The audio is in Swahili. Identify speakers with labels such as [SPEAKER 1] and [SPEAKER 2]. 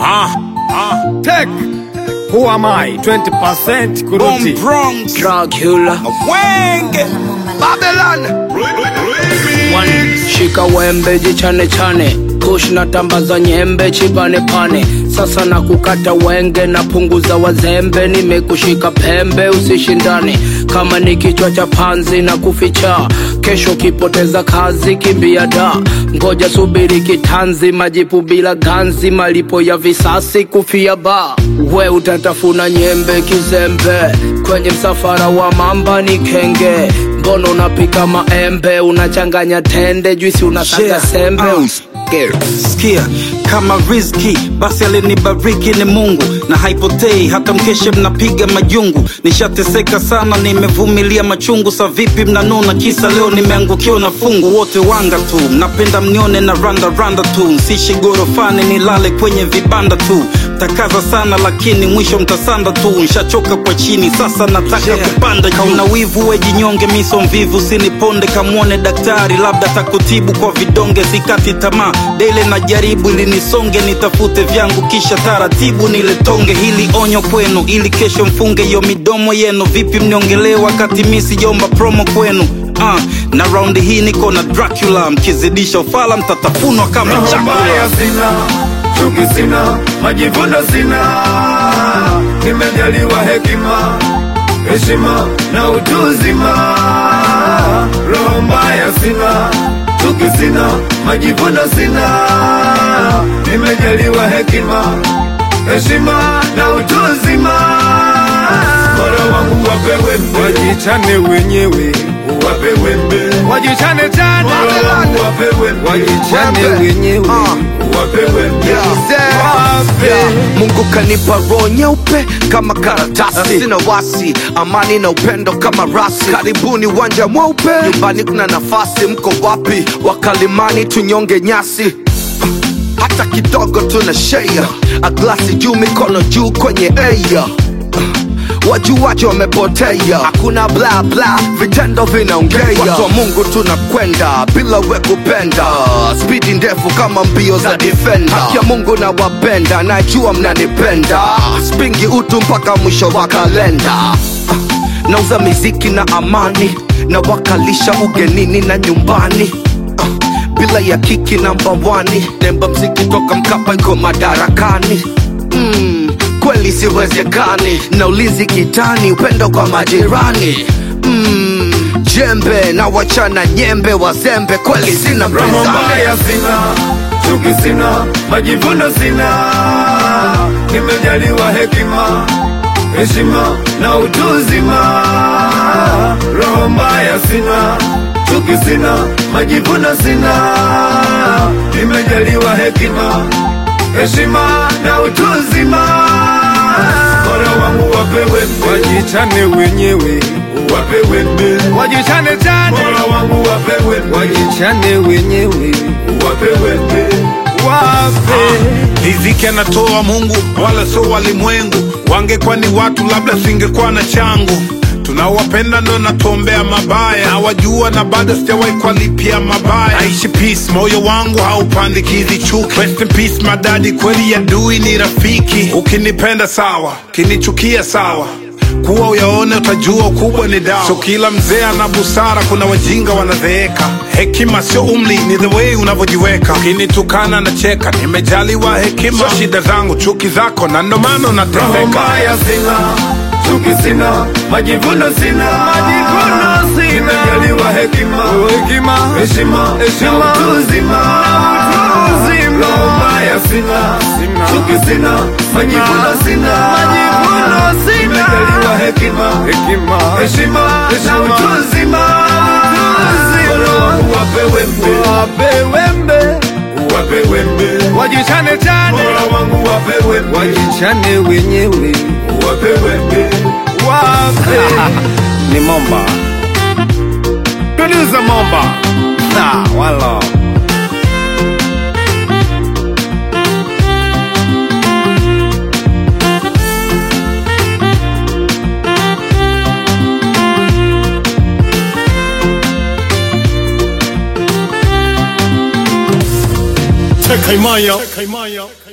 [SPEAKER 1] Tech. Who am I? 20% kuruti.
[SPEAKER 2] Bronx.
[SPEAKER 3] Dracula.
[SPEAKER 2] Wenge. Babylon.
[SPEAKER 3] One. Shika wembe jichane chane. Kush na tambaza nyembe chibane pane. Sasa na kukata wenge na punguza wazembe. Nimekushika pembe usishindane. Kama ni kichwa cha panzi na kuficha. Kesho kipoteza kazi kimbia da. Ngoja subiri kitanzi majipu bila ganzi. Malipo ya visasi kufia ba. We utatafuna nyembe kizembe. Kwenye msafara wa mamba ni kenge. Mbono unapika maembe. Unachanganya tende juisi unasaga sembe.
[SPEAKER 2] Skia kama riziki basi alinibariki ni Mungu na haipotei hata mkeshe mnapiga majungu. Nishateseka sana nimevumilia machungu. Sa vipi mnanuna kisa leo nimeangukiwa na fungu. Wote wanga tu mnapenda mnione na randa tu. Msishi gorofani nilale kwenye vibanda tu. Takaza sana lakini mwisho mtasanda tu. Nshachoka kwa chini sasa nataka kupanda juu. Kauna wivu we jinyonge miso mvivu siniponde. Kamuone daktari labda takutibu kwa vidonge. Sikati tamaa dele na jaribu ili nisonge. Nitafute vyangu kisha taratibu niletonge. Hili onyo kwenu ili kesho mfunge yo midomo yenu. Vipi mniongele wakati misi jomba promo kwenu. Na round hii niko na Dracula. Mkizidisha ufala mtatafunwa kama chakula.
[SPEAKER 1] Chuki sina, majivuno sina. Nimejaliwa hekima, heshima na utuzima. Roho mbaya sina, chuki sina, majivuno sina. Nimejaliwa hekima, heshima na utuzima. Mola wangu wape wembe, wajichane wenyewe. Wape wembe, wajichane chane. Mola wangu wape wembe, wajichane wenyewe. Wape wembe, wape.
[SPEAKER 4] Mungu kanipa roho nyeupe kama karatasi. Sina wasi, amani na upendo kama rasi. Karibuni uwanja mweupe, nyumbani kuna nafasi. Mko wapi? Wakalimani tunyonge nyasi. Hata kidogo tuna share. A glasi juu mikono juu kwenye air. Wajuwaji wamepotea, hakuna bla bla, vitendo vinaongea. Watu wa Mungu tunakwenda bila we kupenda. Speedi ndefu kama mbio za defender. Haki ya Mungu na wapenda, najua mnanipenda. Spingi utu mpaka mwisho wa kalenda. Nauza miziki na amani, na wakalisha ugenini na nyumbani. Bila ya kiki namba 1, nemba mziki toka Mkapa iko madarakani. Kweli siwezekani, na ulinzi kitani, upendo kwa majirani. Jembe na wachana nyembe wazembe, kweli sina mpinzani.
[SPEAKER 1] Roho mbaya sina, chuki sina, majivuno sina. Nimejaliwa hekima, heshima na utuzima. Roho mbaya sina, chuki sina, majivuno sina. Nimejaliwa hekima, heshima na utuzima. Mola wangu wape wembe, wajichane wenyewe. Wape wembe, wajichane chane. Mola wangu wape wembe, wajichane wenyewe. Wape wembe, wape.
[SPEAKER 2] Riziki anatoa Mungu wala so walimwengu. Wangekuwa ni watu labda singekuwa na changu. Tunawapenda ndo natuombea mabaya. Na wajua na bado sijawahi kuwalipia mabaya. Naishi peace, moyo wangu haupandikizi chuki. Rest in peace my daddy, kweli adui ni rafiki. Ukinipenda sawa, ukinichukia sawa. Kuwa uyaone utajua ukubwa ni dawa. So kila mzee ana busara, kuna wajinga wanazeeka. Hekima sio umri, ni the way unavyojiweka. Ukinitukana na cheka, nimejaliwa hekima. So shida zangu, chuki zako, na ndo maana nateseka.
[SPEAKER 1] Roho mbaya sina, chuki sina, majivuno sina. Majivuno sina. Nimejaliwa hekima, heshima na utuzima. Roho mbaya sina, chuki sina, majivuno sina. Nimejaliwa hekima, heshima na utuzima. Mola wangu wape wembe, wape wembe, wajichane chane. Mola wangu wape wembe, wajichane wenyewe. Wape wembe, wape.
[SPEAKER 4] Ni Momba,
[SPEAKER 1] Producer Momba.
[SPEAKER 4] wala
[SPEAKER 1] Tekaimaya.